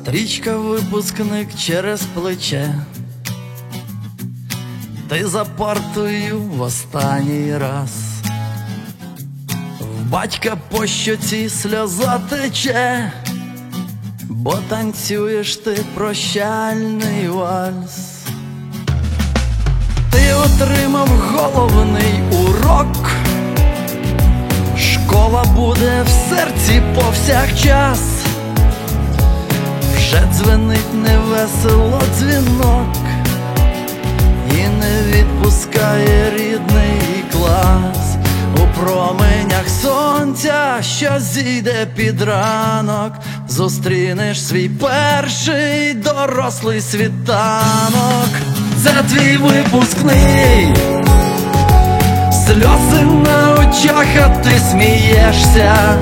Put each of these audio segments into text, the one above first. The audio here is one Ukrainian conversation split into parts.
Стрічка випускник через плече, ти за партою в останній раз. В батька по щоці сльоза тече, бо танцюєш ти прощальний вальс. Ти отримав головний урок, школа буде в серці повсякчас. Вже дзвенить невесело дзвінок і не відпускає рідний клас. У променях сонця, що зійде під ранок, зустрінеш свій перший дорослий світанок. Це твій випускний, сльози на очах, а ти смієшся.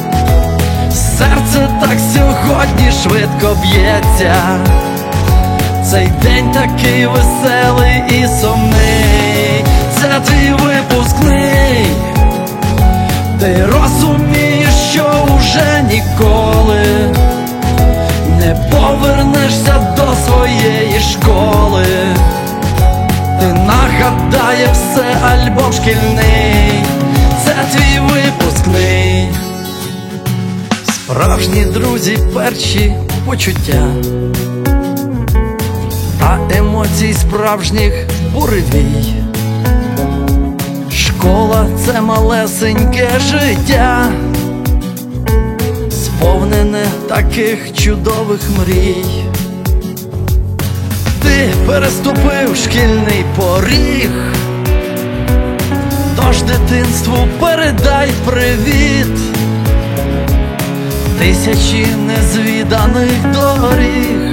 Серце так сьогодні швидко б'ється. Цей день такий веселий і сумний. Це твій випускний, ти розумієш, що уже ніколи не повернешся до своєї школи. Ти нагадає все альбом шкільний. Це твій випускний. Справжні друзі, перші почуття та емоцій справжніх буревій. Школа – це малесеньке життя, сповнене таких чудових мрій. Ти переступив шкільний поріг, тож дитинству передай привіт. Тисячі незвіданих доріг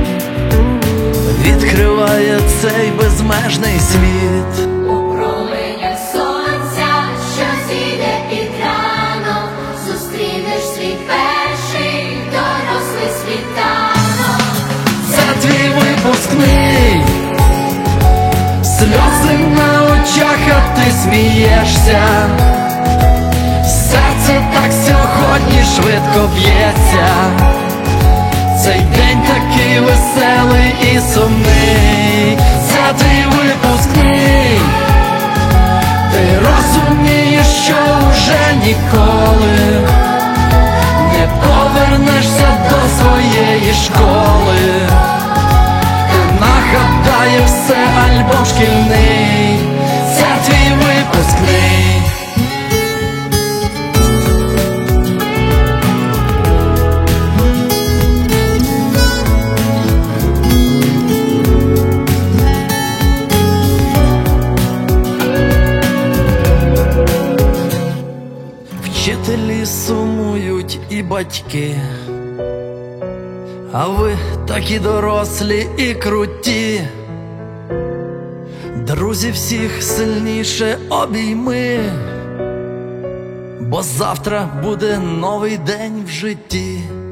відкриває цей безмежний світ. У променях сонця, що зійде під ранок, зустрінеш свій перший дорослий світанок. Це твій випускний, сльози на очах, а ти смієшся. Серце так сьогодні швидко б'ється. Цей день такий веселий і сумний. Це твій випускний, ти розумієш, що вже ніколи не повернешся до своєї школи. Ти нагадає все альбом шкільний. Це твій випускний. Вчителі сумують і батьки, а ви такі дорослі і круті. Друзі, всіх сильніше обійми, бо завтра буде новий день в житті.